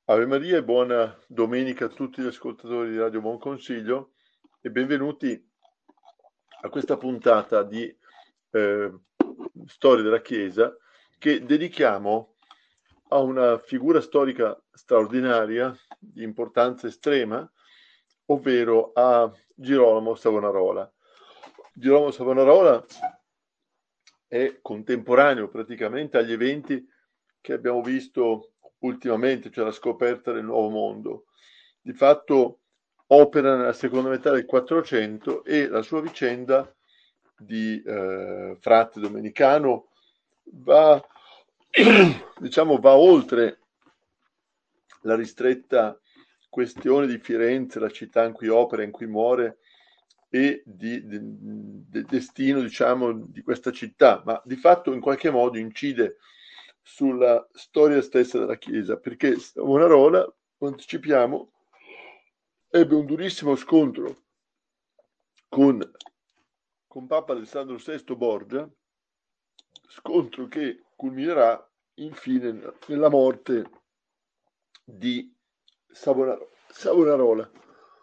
Ave Maria e buona domenica a tutti gli ascoltatori di Radio Buon Consiglio e benvenuti a questa puntata di Storia della Chiesa che dedichiamo a una figura storica straordinaria, di importanza estrema, ovvero a Girolamo Savonarola. Girolamo Savonarola è contemporaneo praticamente agli eventi che abbiamo visto ultimamente, cioè la scoperta del Nuovo Mondo. Di fatto opera nella seconda metà del 400 e la sua vicenda di frate domenicano va, diciamo, va oltre la ristretta questione di Firenze, la città in cui opera, in cui muore, e del destino, diciamo, di questa città, ma di fatto in qualche modo incide sulla storia stessa della Chiesa, perché Savonarola, lo anticipiamo, ebbe un durissimo scontro con Papa Alessandro VI Borgia, scontro che culminerà infine nella morte di Savonarola.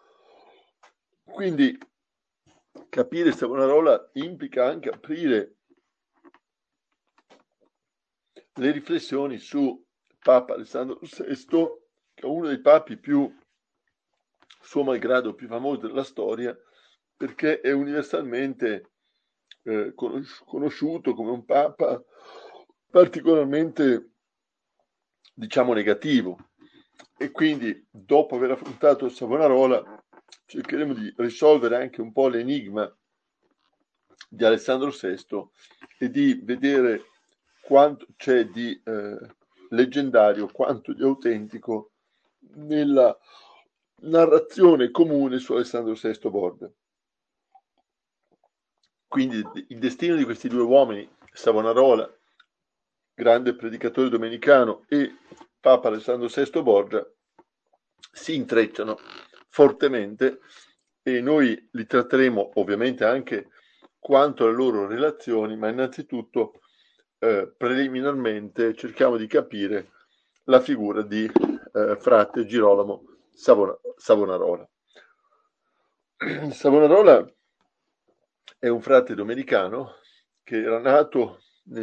Quindi capire Savonarola implica anche aprire le riflessioni su Papa Alessandro VI, che è uno dei papi più, suo malgrado, più famosi della storia, perché è universalmente conosciuto come un papa particolarmente, diciamo, negativo. E quindi, dopo aver affrontato Savonarola, cercheremo di risolvere anche un po' l'enigma di Alessandro VI e di vedere quanto c'è di leggendario, quanto di autentico nella narrazione comune su Alessandro VI Borgia. Quindi il destino di questi due uomini, Savonarola, grande predicatore domenicano, e Papa Alessandro VI Borgia, si intrecciano fortemente e noi li tratteremo ovviamente anche quanto alle loro relazioni, ma innanzitutto preliminarmente cerchiamo di capire la figura di frate Girolamo Savonarola. Savonarola è un frate domenicano che era nato nel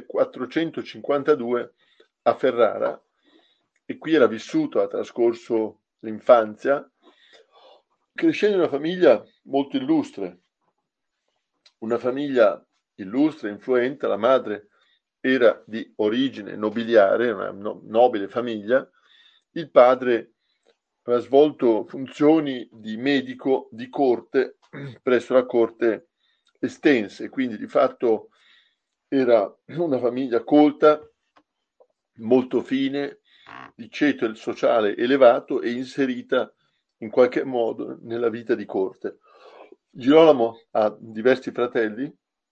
1452 a Ferrara e qui era vissuto, ha trascorso l'infanzia, crescendo in una famiglia molto illustre, una famiglia illustre, influente. La madre era di origine nobiliare, una nobile famiglia, il padre aveva svolto funzioni di medico di corte presso la corte estense, quindi di fatto era una famiglia colta, molto fine, di ceto sociale elevato e inserita in qualche modo nella vita di corte. Girolamo ha diversi fratelli,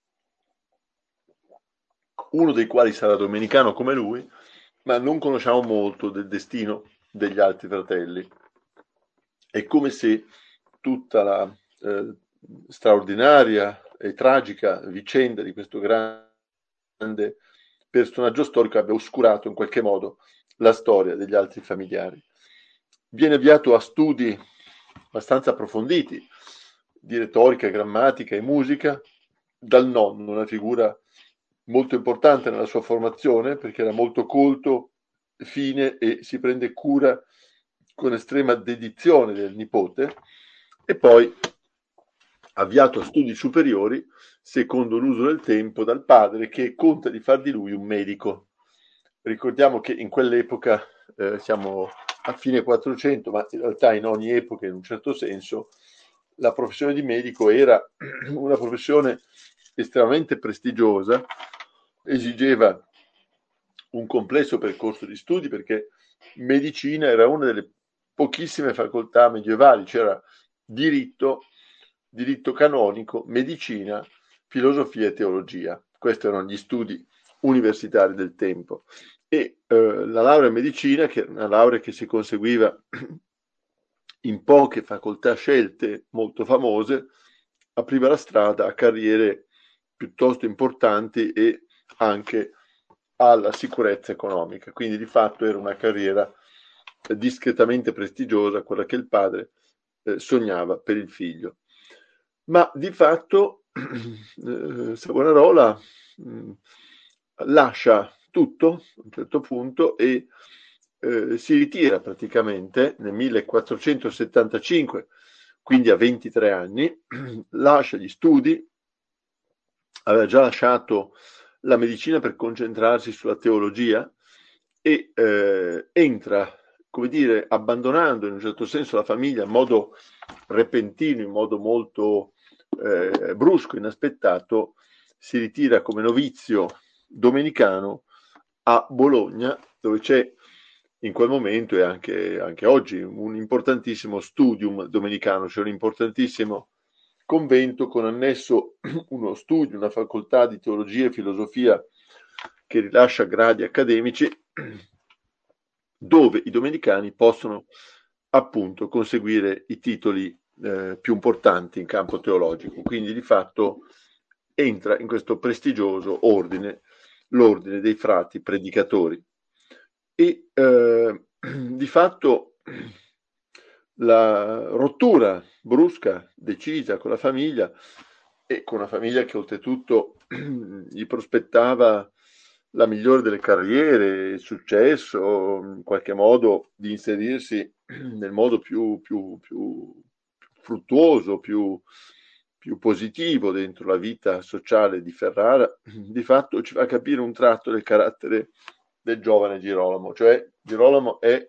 uno dei quali sarà domenicano come lui, ma non conosciamo molto del destino degli altri fratelli. È come se tutta la straordinaria e tragica vicenda di questo grande personaggio storico abbia oscurato in qualche modo la storia degli altri familiari. Viene avviato a studi abbastanza approfonditi di retorica, grammatica e musica dal nonno, una figura molto importante nella sua formazione perché era molto colto, fine e si prende cura con estrema dedizione del nipote, e poi avviato a studi superiori secondo l'uso del tempo dal padre, che conta di far di lui un medico. Ricordiamo che in quell'epoca, siamo a fine 400, ma in realtà in ogni epoca in un certo senso la professione di medico era una professione estremamente prestigiosa, esigeva un complesso percorso di studi perché medicina era una delle pochissime facoltà medievali, c'era diritto canonico, medicina, filosofia e teologia. Questi erano gli studi universitari del tempo. E la laurea in medicina, che era una laurea che si conseguiva in poche facoltà scelte molto famose, apriva la strada a carriere piuttosto importanti e anche alla sicurezza economica. Quindi di fatto era una carriera discretamente prestigiosa, quella che il padre sognava per il figlio. Ma di fatto Savonarola lascia tutto a un certo punto e si ritira praticamente nel 1475, quindi a 23 anni, lascia gli studi, aveva già lasciato la medicina per concentrarsi sulla teologia e entra, come dire, abbandonando in un certo senso la famiglia in modo repentino, in modo molto brusco, inaspettato, si ritira come novizio domenicano a Bologna, dove c'è in quel momento e anche oggi un importantissimo studium domenicano, c'è un importantissimo convento con annesso uno studio, una facoltà di teologia e filosofia che rilascia gradi accademici dove i domenicani possono appunto conseguire i titoli più importanti in campo teologico. Quindi di fatto entra in questo prestigioso ordine, l'ordine dei frati predicatori. E di fatto la rottura brusca, decisa con la famiglia e con una famiglia che oltretutto gli prospettava la migliore delle carriere, il successo, in qualche modo di inserirsi nel modo più fruttuoso, più positivo dentro la vita sociale di Ferrara, di fatto ci fa capire un tratto del carattere del giovane Girolamo, cioè Girolamo è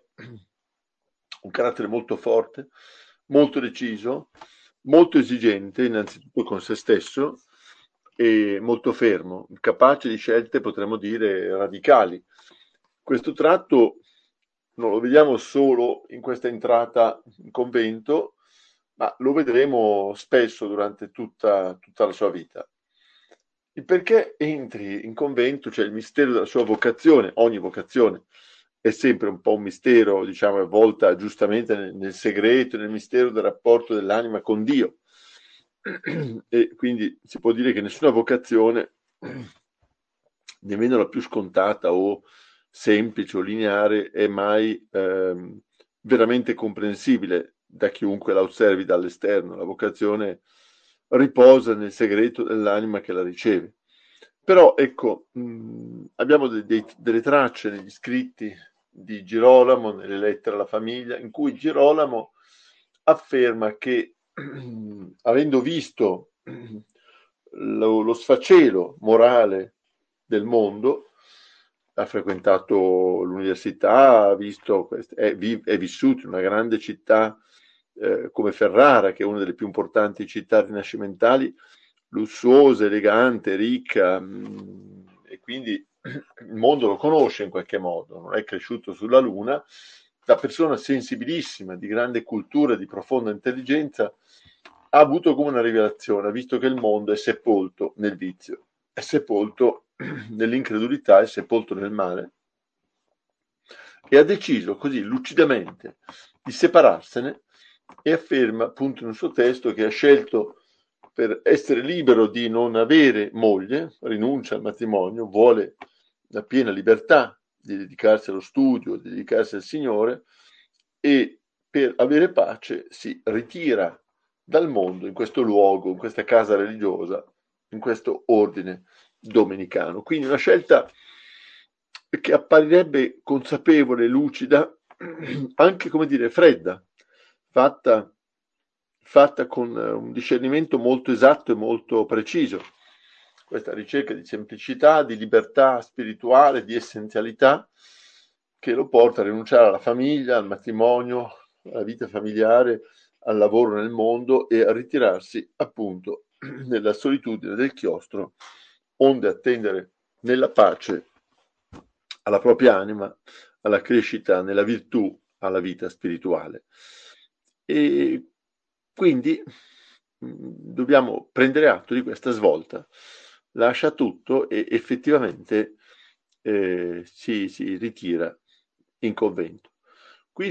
un carattere molto forte, molto deciso, molto esigente innanzitutto con se stesso e molto fermo, capace di scelte potremmo dire radicali. Questo tratto non lo vediamo solo in questa entrata in convento, ma lo vedremo spesso durante tutta la sua vita. Il perché entri in convento, cioè il mistero della sua vocazione, ogni vocazione è sempre un po' un mistero, diciamo, avvolta giustamente nel segreto, nel mistero del rapporto dell'anima con Dio. E quindi si può dire che nessuna vocazione, nemmeno la più scontata o semplice o lineare, è mai veramente comprensibile da chiunque la osservi dall'esterno. La vocazione riposa nel segreto dell'anima che la riceve. Però ecco, abbiamo delle tracce negli scritti di Girolamo, nelle lettere alla famiglia, in cui Girolamo afferma che avendo visto lo sfacelo morale del mondo, ha frequentato l'università, è vissuto in una grande città come Ferrara, che è una delle più importanti città rinascimentali, lussuosa, elegante, ricca, e quindi il mondo lo conosce in qualche modo, non è cresciuto sulla Luna, da persona sensibilissima, di grande cultura, di profonda intelligenza, ha avuto come una rivelazione, ha visto che il mondo è sepolto nel vizio, è sepolto nell'incredulità, è sepolto nel male, e ha deciso così lucidamente di separarsene e afferma appunto nel suo testo che ha scelto, per essere libero di non avere moglie, rinuncia al matrimonio, vuole la piena libertà di dedicarsi allo studio, di dedicarsi al Signore, e per avere pace si ritira dal mondo in questo luogo, in questa casa religiosa, in questo ordine domenicano. Quindi una scelta che apparirebbe consapevole, lucida, anche come dire fredda, fatta con un discernimento molto esatto e molto preciso. Questa ricerca di semplicità, di libertà spirituale, di essenzialità, che lo porta a rinunciare alla famiglia, al matrimonio, alla vita familiare, al lavoro nel mondo e a ritirarsi appunto nella solitudine del chiostro, onde attendere nella pace alla propria anima, alla crescita nella virtù, alla vita spirituale. E quindi dobbiamo prendere atto di questa svolta. Lascia tutto e effettivamente si ritira in convento. Qui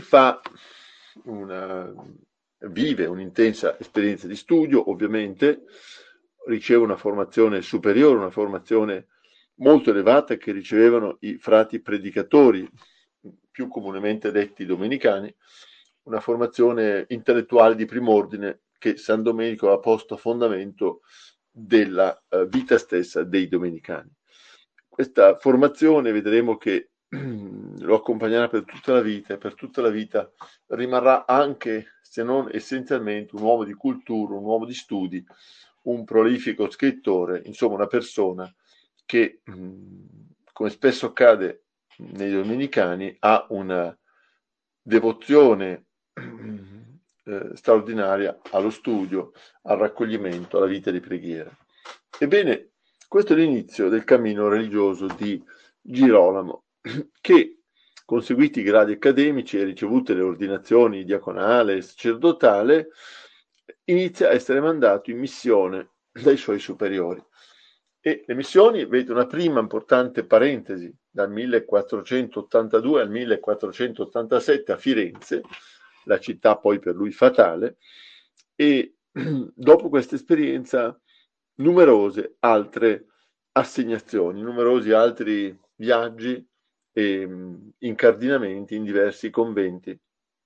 vive un'intensa esperienza di studio, ovviamente, riceve una formazione superiore, una formazione molto elevata che ricevevano i frati predicatori più comunemente detti domenicani, una formazione intellettuale di prim'ordine che San Domenico ha posto a fondamento della vita stessa dei domenicani. Questa formazione vedremo che lo accompagnerà per tutta la vita, e per tutta la vita rimarrà anche, se non essenzialmente, un uomo di cultura, un uomo di studi, un prolifico scrittore, insomma una persona che, come spesso accade nei domenicani, ha una devozione straordinaria allo studio, al raccoglimento, alla vita di preghiera. Ebbene, questo è l'inizio del cammino religioso di Girolamo, che, conseguiti i gradi accademici e ricevute le ordinazioni diaconale e sacerdotale, inizia a essere mandato in missione dai suoi superiori. E le missioni vedono una prima importante parentesi dal 1482 al 1487 a Firenze, la città poi per lui fatale, e dopo questa esperienza numerose altre assegnazioni, numerosi altri viaggi e incardinamenti in diversi conventi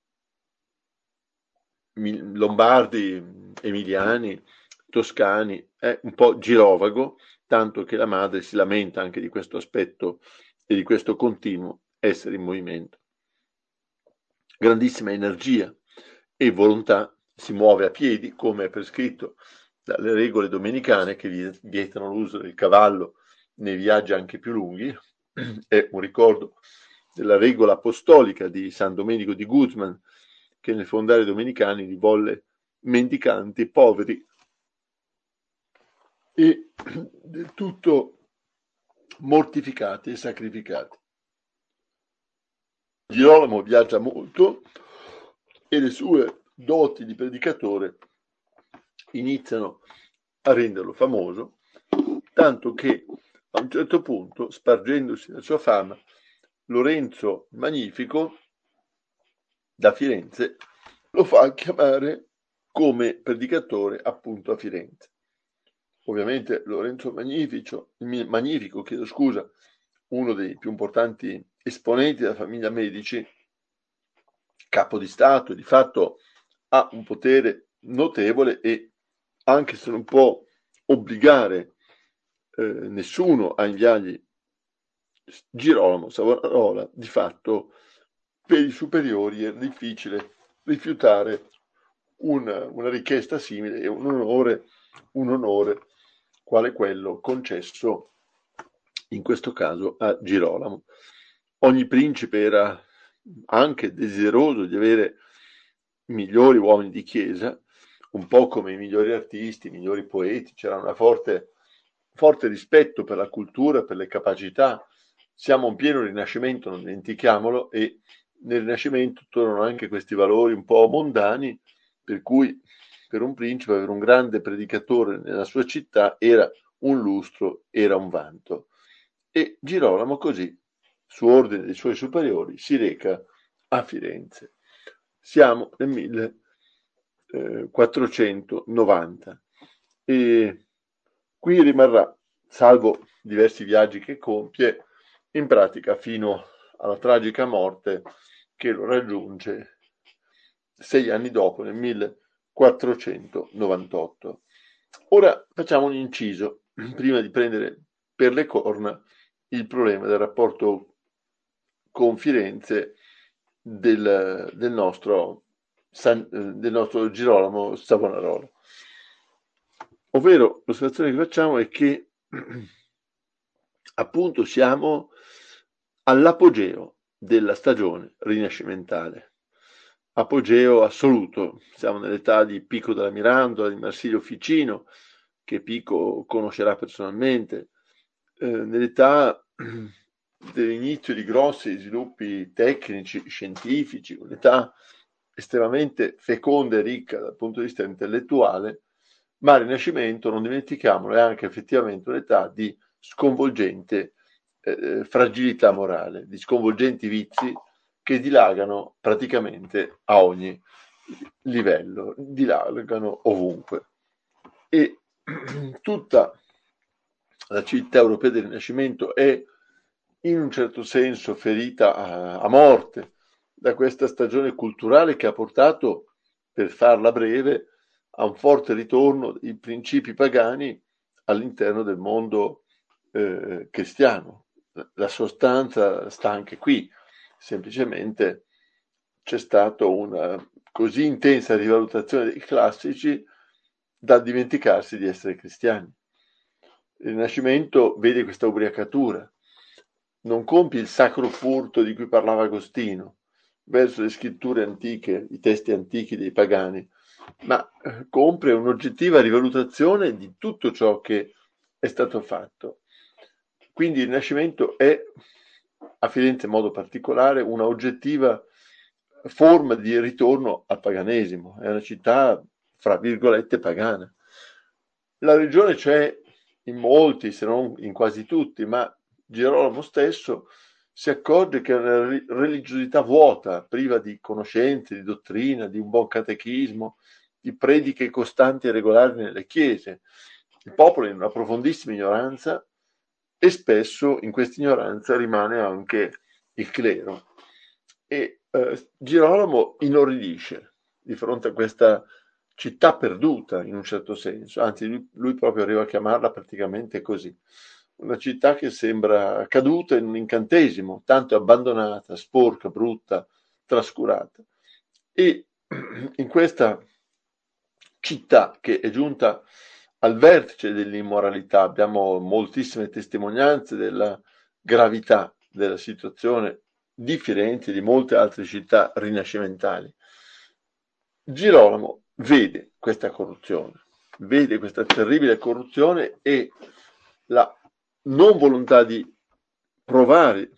lombardi, emiliani, toscani, è un po' girovago, tanto che la madre si lamenta anche di questo aspetto e di questo continuo essere in movimento. Grandissima energia e volontà, si muove a piedi, come è prescritto dalle regole domenicane che vietano l'uso del cavallo nei viaggi anche più lunghi. È un ricordo della regola apostolica di San Domenico di Guzman, che nel fondare i domenicani li volle mendicanti, poveri e del tutto mortificati e sacrificati. Girolamo viaggia molto e le sue doti di predicatore iniziano a renderlo famoso, tanto che a un certo punto, spargendosi la sua fama, Lorenzo Magnifico da Firenze lo fa chiamare come predicatore appunto a Firenze. Ovviamente Lorenzo Magnifico, uno dei più importanti esponenti della famiglia Medici, capo di Stato, di fatto ha un potere notevole e, anche se non può obbligare nessuno a inviargli Girolamo Savonarola, di fatto per i superiori è difficile rifiutare una richiesta simile e un onore quale quello concesso in questo caso a Girolamo. Ogni principe era anche desideroso di avere migliori uomini di chiesa, un po' come i migliori artisti, i migliori poeti, c'era una forte rispetto per la cultura, per le capacità. Siamo in pieno Rinascimento, non dimentichiamolo, e nel Rinascimento tornano anche questi valori un po' mondani, per cui per un principe avere un grande predicatore nella sua città era un lustro, era un vanto. E Girolamo così, su ordine dei suoi superiori, si reca a Firenze. Siamo nel 1490 e qui rimarrà, salvo diversi viaggi che compie, in pratica fino alla tragica morte che lo raggiunge 6 anni dopo, nel 1498. Ora facciamo un inciso, prima di prendere per le corna il problema del rapporto con Firenze del nostro Girolamo Savonarola. Ovvero, l'osservazione che facciamo è che appunto siamo all'apogeo della stagione rinascimentale, apogeo assoluto. Siamo nell'età di Pico della Mirandola, di Marsilio Ficino, che Pico conoscerà personalmente, nell'età dell'inizio di grossi sviluppi tecnici, scientifici, un'età estremamente feconda e ricca dal punto di vista intellettuale, ma il Rinascimento, non dimentichiamolo, è anche effettivamente un'età di sconvolgente fragilità morale, di sconvolgenti vizi che dilagano praticamente a ogni livello, dilagano ovunque. E tutta la civiltà europea del Rinascimento è in un certo senso ferita a morte da questa stagione culturale che ha portato, per farla breve, a un forte ritorno dei principi pagani all'interno del mondo cristiano. La sostanza sta anche qui, semplicemente c'è stata una così intensa rivalutazione dei classici da dimenticarsi di essere cristiani. Il Rinascimento vede questa ubriacatura, non compie il sacro furto di cui parlava Agostino verso le scritture antiche, i testi antichi dei pagani, ma compie un'oggettiva rivalutazione di tutto ciò che è stato fatto. Quindi il Rinascimento è, a Firenze in modo particolare, una oggettiva forma di ritorno al paganesimo. È una città, fra virgolette, pagana. La regione c'è in molti, se non in quasi tutti, ma Girolamo stesso si accorge che è una religiosità vuota, priva di conoscenze, di dottrina, di un buon catechismo, di prediche costanti e regolari nelle chiese. Il popolo è in una profondissima ignoranza e spesso in questa ignoranza rimane anche il clero. E Girolamo inorridisce di fronte a questa città perduta in un certo senso, anzi lui proprio arriva a chiamarla praticamente così, una città che sembra caduta in un incantesimo, tanto abbandonata, sporca, brutta, trascurata. E in questa città che è giunta al vertice dell'immoralità, abbiamo moltissime testimonianze della gravità della situazione di Firenze e di molte altre città rinascimentali. Girolamo vede questa corruzione, vede questa terribile corruzione e la non volontà di provare,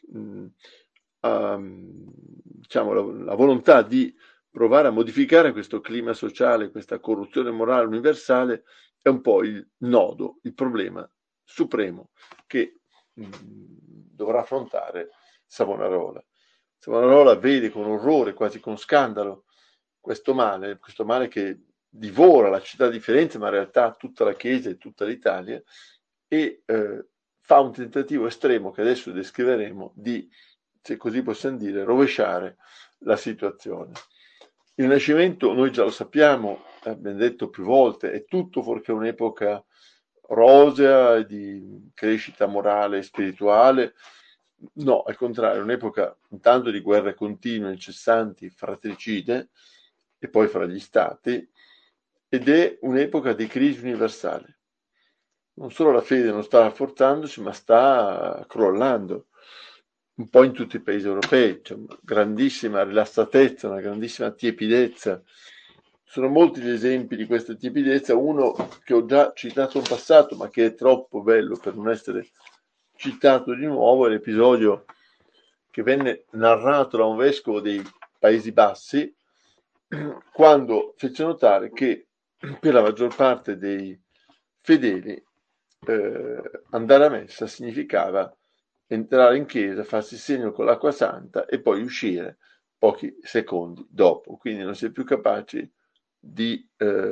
diciamo, la volontà di provare a modificare questo clima sociale, questa corruzione morale universale, è un po' il nodo, il problema supremo che dovrà affrontare Savonarola. Savonarola vede con orrore, quasi con scandalo, questo male che divora la città di Firenze, ma in realtà tutta la Chiesa e tutta l'Italia, e fa un tentativo estremo, che adesso descriveremo, di, se così possiamo dire, rovesciare la situazione. Il Rinascimento, noi già lo sappiamo, abbiamo detto più volte, è tutto fuorché un'epoca rosea di crescita morale e spirituale. No, al contrario, è un'epoca intanto di guerre continue, incessanti, fratricide, e poi fra gli stati, ed è un'epoca di crisi universale. Non solo la fede non sta rafforzandosi, ma sta crollando un po' in tutti i paesi europei. C'è una grandissima rilassatezza, una grandissima tiepidezza. Sono molti gli esempi di questa tiepidezza, uno che ho già citato in passato, ma che è troppo bello per non essere citato di nuovo, è l'episodio che venne narrato da un vescovo dei Paesi Bassi, quando fece notare che per la maggior parte dei fedeli andare a messa significava entrare in chiesa, farsi il segno con l'acqua santa e poi uscire pochi secondi dopo. Quindi non si è più capaci di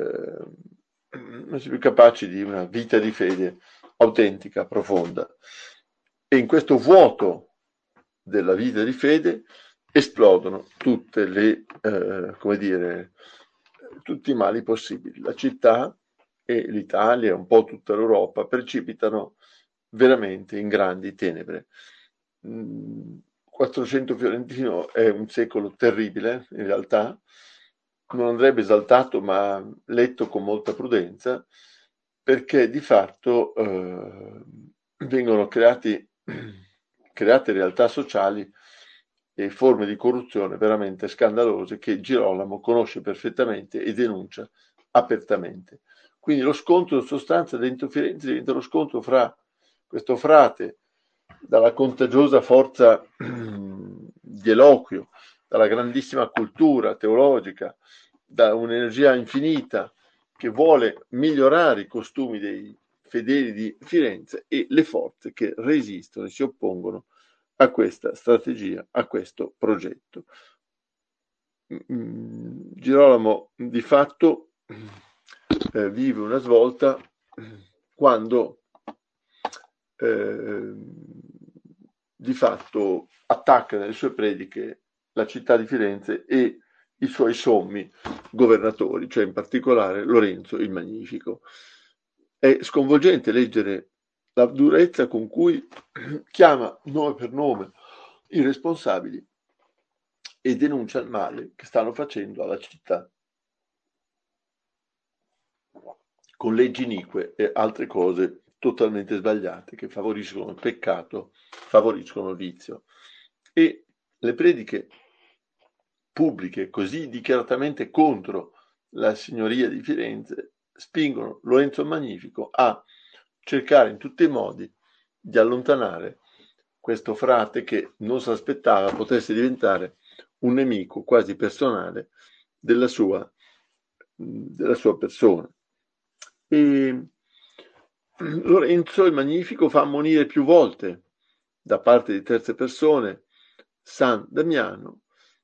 una vita di fede autentica, profonda. E in questo vuoto della vita di fede esplodono tutte le, come dire, tutti i mali possibili. La città e l'Italia, un po' tutta l'Europa, precipitano veramente in grandi tenebre. 400 Fiorentino è un secolo terribile, in realtà, non andrebbe esaltato ma letto con molta prudenza, perché di fatto vengono create realtà sociali e forme di corruzione veramente scandalose che Girolamo conosce perfettamente e denuncia apertamente. Quindi lo scontro in sostanza dentro Firenze diventa lo scontro fra questo frate dalla contagiosa forza di eloquio, dalla grandissima cultura teologica, da un'energia infinita che vuole migliorare i costumi dei fedeli di Firenze, e le forze che resistono e si oppongono a questa strategia, a questo progetto. Girolamo di fatto vive una svolta quando di fatto attacca nelle sue prediche la città di Firenze e i suoi sommi governatori, cioè in particolare Lorenzo il Magnifico. È sconvolgente leggere la durezza con cui chiama nome per nome i responsabili e denuncia il male che stanno facendo alla città, con leggi inique e altre cose totalmente sbagliate che favoriscono il peccato, favoriscono il vizio. E le prediche pubbliche così dichiaratamente contro la signoria di Firenze spingono Lorenzo il Magnifico a cercare in tutti i modi di allontanare questo frate che non si aspettava potesse diventare un nemico quasi personale della sua persona. E Lorenzo il Magnifico fa ammonire più volte da parte di terze persone San Damiano,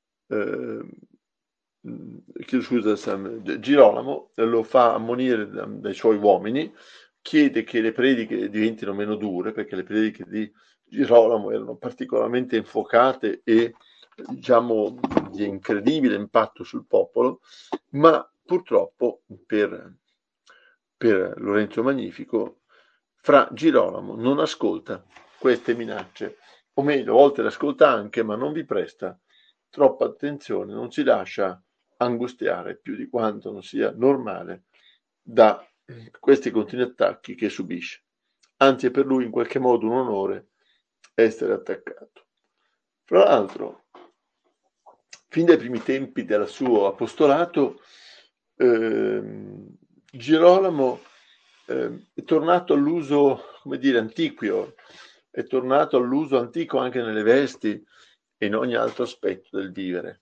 Girolamo, lo fa ammonire dai suoi uomini, chiede che le prediche diventino meno dure, perché le prediche di Girolamo erano particolarmente infuocate e diciamo di incredibile impatto sul popolo, ma purtroppo per Lorenzo Magnifico Fra Girolamo non ascolta queste minacce, o meglio, a volte le ascolta anche, ma non vi presta troppa attenzione, non si lascia angustiare più di quanto non sia normale da questi continui attacchi che subisce. Anzi, è per lui in qualche modo un onore essere attaccato. Fra l'altro, fin dai primi tempi del suo apostolato, Girolamo è tornato all'uso, come dire, antiquio, è tornato all'uso antico anche nelle vesti e in ogni altro aspetto del vivere.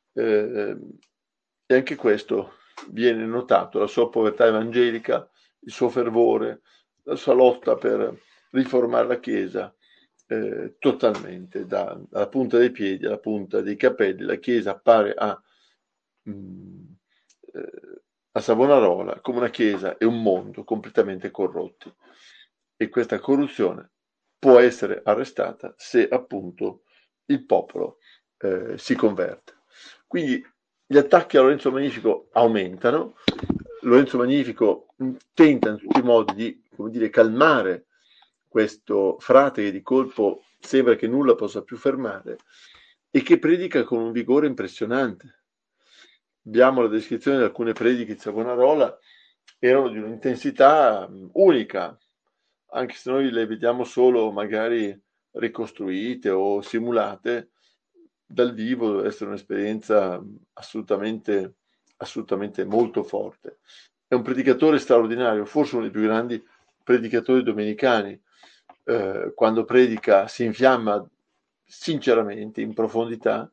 E anche questo viene notato, la sua povertà evangelica, il suo fervore, la sua lotta per riformare la Chiesa, totalmente, dalla punta dei piedi alla punta dei capelli. La Chiesa appare a Savonarola come una Chiesa e un mondo completamente corrotti, e questa corruzione può essere arrestata se appunto il popolo si converte. Quindi gli attacchi a Lorenzo Magnifico aumentano. Lorenzo Magnifico tenta in tutti i modi di, come dire, calmare questo frate che di colpo sembra che nulla possa più fermare e che predica con un vigore impressionante. Abbiamo la descrizione di alcune prediche di Savonarola, erano di un'intensità unica, anche se noi le vediamo solo magari ricostruite o simulate, dal vivo deve essere un'esperienza assolutamente molto forte. È un predicatore straordinario, forse uno dei più grandi predicatori domenicani. Quando predica si infiamma sinceramente, in profondità,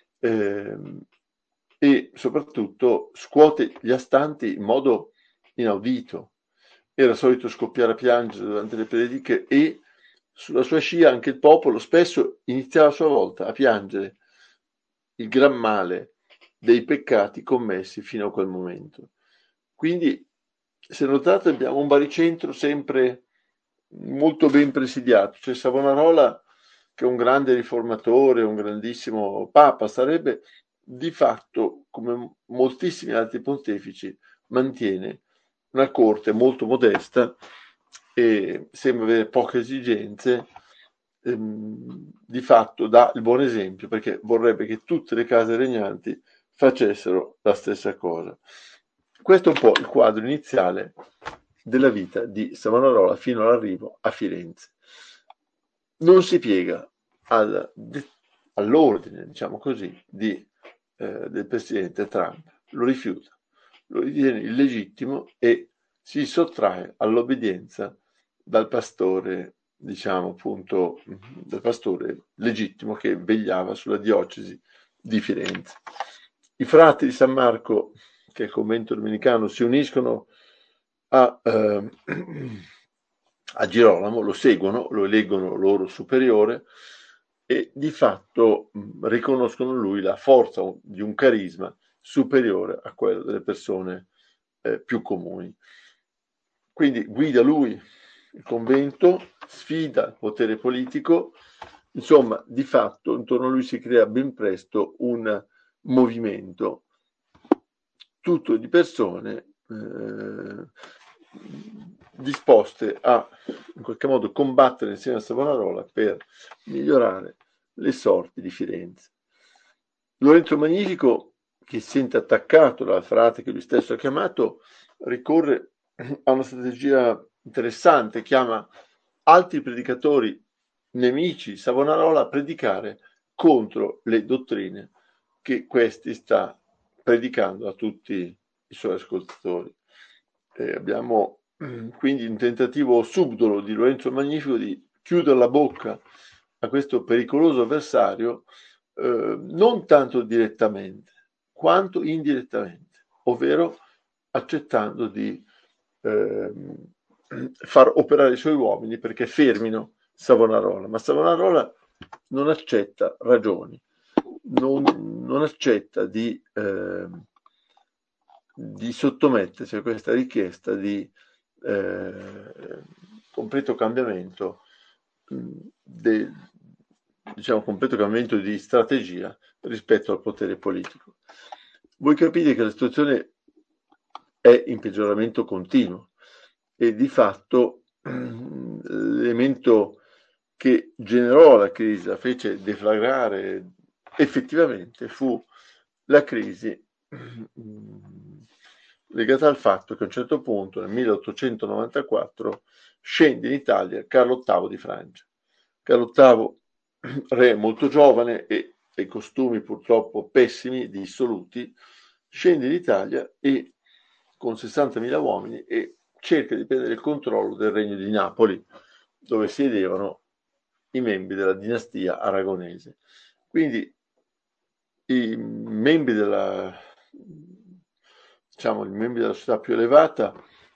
e soprattutto scuote gli astanti in modo inaudito. Era solito scoppiare a piangere durante le prediche e sulla sua scia anche il popolo spesso iniziava a sua volta a piangere il gran male dei peccati commessi fino a quel momento. Quindi, se notate, abbiamo un baricentro sempre molto ben presidiato. C'è Savonarola, che è un grande riformatore, un grandissimo papa, sarebbe di fatto, come moltissimi altri pontefici, mantiene una corte molto modesta e sembra avere poche esigenze. Di fatto dà il buon esempio, perché vorrebbe che tutte le case regnanti facessero la stessa cosa. Questo è un po' il quadro iniziale della vita di Savonarola fino all'arrivo a Firenze. Non si piega all'ordine, diciamo così, del presidente Trump, lo rifiuta, lo ritiene illegittimo e si sottrae all'obbedienza dal pastore, diciamo appunto, dal pastore legittimo che vegliava sulla diocesi di Firenze. I frati di San Marco, che è il convento domenicano, si uniscono a Girolamo, lo seguono, lo eleggono loro superiore e di fatto riconoscono in lui la forza di un carisma superiore a quello delle persone più comuni. Quindi guida lui il convento, sfida il potere politico Insomma, di fatto intorno a lui si crea ben presto un movimento tutto di persone disposte a in qualche modo combattere insieme a Savonarola per migliorare le sorti di Firenze. Lorenzo Magnifico, che si sente attaccato dal frate che lui stesso ha chiamato, ricorre a una strategia interessante, chiama altri predicatori nemici di Savonarola a predicare contro le dottrine che questi sta predicando a tutti i suoi ascoltatori. Abbiamo quindi un tentativo subdolo di Lorenzo Magnifico di chiudere la bocca a questo pericoloso avversario, non tanto direttamente quanto indirettamente, ovvero accettando di far operare i suoi uomini perché fermino Savonarola, ma Savonarola non accetta ragioni, non accetta di sottomettersi a questa richiesta di completo cambiamento completo cambiamento di strategia rispetto al potere politico. Voi capite che la situazione è in peggioramento continuo e di fatto l'elemento che generò la crisi, la fece deflagrare effettivamente, fu la crisi legata al fatto che a un certo punto, nel 1894, scende in Italia Carlo VIII di Francia. Carlo VIII, re molto giovane e dei costumi purtroppo pessimi, dissoluti, scende in Italia e con 60.000 uomini e cerca di prendere il controllo del regno di Napoli, dove siedevano i membri della dinastia aragonese. Quindi i membri della società più elevata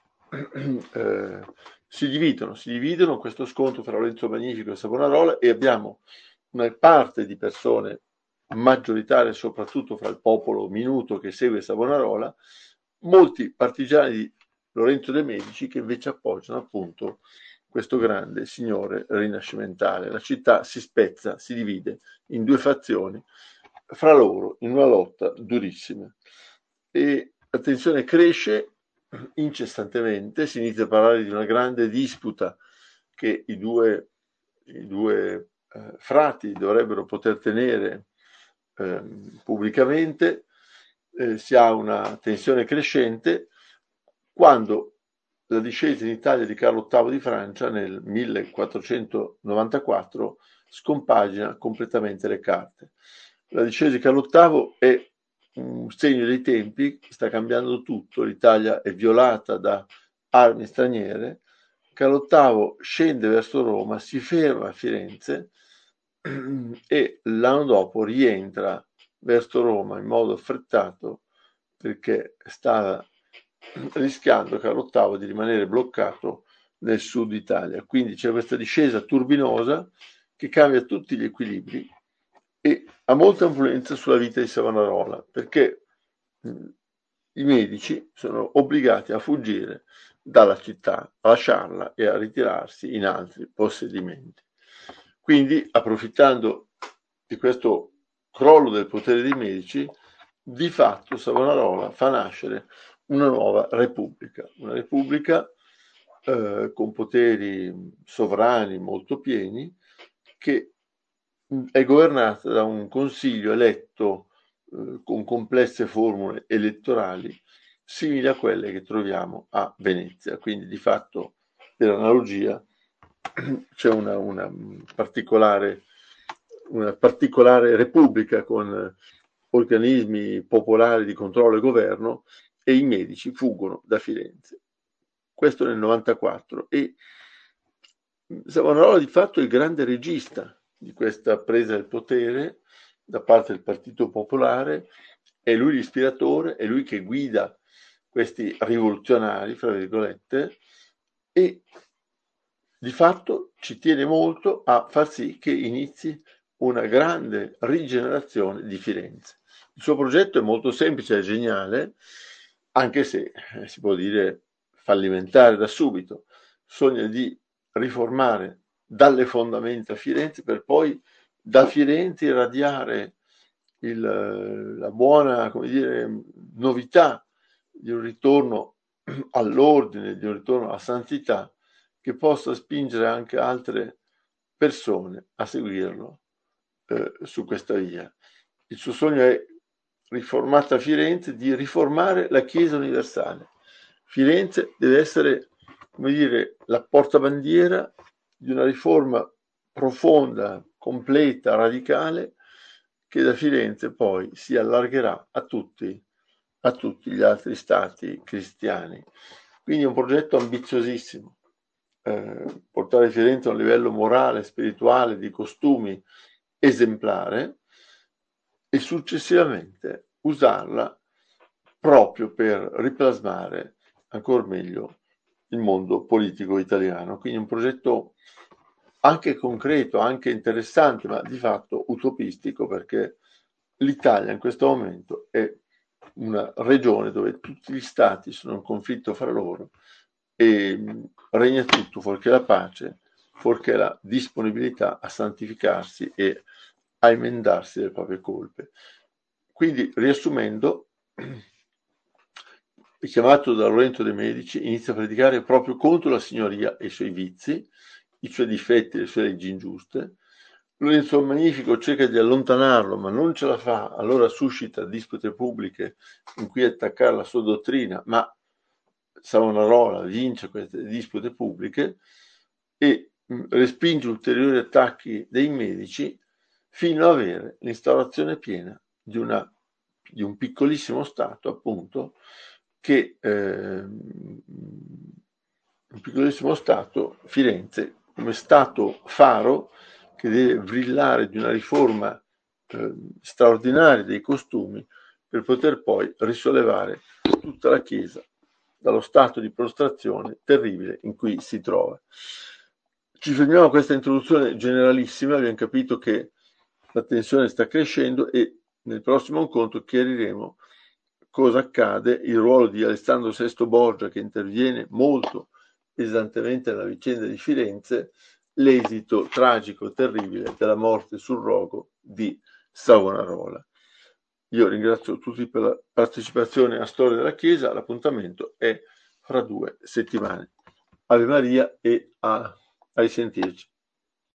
si dividono questo scontro tra Lorenzo Magnifico e Savonarola e abbiamo una parte di persone maggioritarie soprattutto fra il popolo minuto che segue Savonarola, molti partigiani di Lorenzo de' Medici che invece appoggiano appunto questo grande signore rinascimentale. La città si spezza, si divide in due fazioni, fra loro in una lotta durissima. E la tensione cresce incessantemente, si inizia a parlare di una grande disputa che i due frati dovrebbero poter tenere pubblicamente, si ha una tensione crescente quando la discesa in Italia di Carlo VIII di Francia nel 1494 scompagina completamente le carte. La discesa di Carlo VIII è un segno dei tempi, sta cambiando tutto, l'Italia è violata da armi straniere, Carlo VIII scende verso Roma, si ferma a Firenze e l'anno dopo rientra verso Roma in modo affrettato perché stava rischiando Carlo VIII di rimanere bloccato nel sud Italia. Quindi c'è questa discesa turbinosa che cambia tutti gli equilibri e ha molta influenza sulla vita di Savonarola perché i Medici sono obbligati a fuggire dalla città, a lasciarla e a ritirarsi in altri possedimenti. Quindi, approfittando di questo crollo del potere dei Medici, di fatto Savonarola fa nascere una nuova repubblica, una repubblica con poteri sovrani molto pieni, che è governata da un consiglio eletto con complesse formule elettorali simili a quelle che troviamo a Venezia. Quindi di fatto, per analogia, c'è una particolare repubblica con organismi popolari di controllo e governo e i Medici fuggono da Firenze. Questo nel 94 e Savonarola di fatto è il grande regista di questa presa del potere da parte del Partito Popolare, è lui l'ispiratore, è lui che guida questi rivoluzionari, fra virgolette, e di fatto ci tiene molto a far sì che inizi una grande rigenerazione di Firenze. Il suo progetto è molto semplice e geniale, anche se si può dire fallimentare da subito. Sogna di riformare dalle fondamenta a Firenze per poi da Firenze irradiare la buona, come dire, novità di un ritorno all'ordine, di un ritorno alla santità, che possa spingere anche altre persone a seguirlo su questa via. Il suo sogno è, riformata Firenze, di riformare la Chiesa universale. Firenze deve essere, come dire, la portabandiera di una riforma profonda, completa, radicale, che da Firenze poi si allargherà a tutti gli altri stati cristiani. Quindi è un progetto ambiziosissimo, portare Firenze a un livello morale, spirituale, di costumi esemplare e successivamente usarla proprio per riplasmare ancora meglio il mondo politico italiano. Quindi un progetto anche concreto, anche interessante, ma di fatto utopistico, perché l'Italia in questo momento è una regione dove tutti gli stati sono in conflitto fra loro e regna tutto fuorché la pace, fuorché la disponibilità a santificarsi e a emendarsi le proprie colpe. Quindi, riassumendo, chiamato da Lorenzo de' Medici, inizia a predicare proprio contro la signoria e i suoi vizi, i suoi difetti e le sue leggi ingiuste. Lorenzo il Magnifico cerca di allontanarlo, ma non ce la fa, allora suscita dispute pubbliche in cui attaccare la sua dottrina, ma Savonarola vince queste dispute pubbliche e respinge ulteriori attacchi dei Medici fino ad avere l'instaurazione piena di un piccolissimo Stato, appunto, che un piccolissimo Stato, Firenze, come Stato faro che deve brillare di una riforma straordinaria dei costumi per poter poi risollevare tutta la Chiesa dallo stato di prostrazione terribile in cui si trova. Ci fermiamo a questa introduzione generalissima, abbiamo capito che la tensione sta crescendo e nel prossimo incontro chiariremo cosa accade, il ruolo di Alessandro VI Borgia che interviene molto pesantemente nella vicenda di Firenze, l'esito tragico, terribile della morte sul rogo di Savonarola. Io ringrazio tutti per la partecipazione a Storia della Chiesa, l'appuntamento è fra 2 settimane. Ave Maria e a risentirci.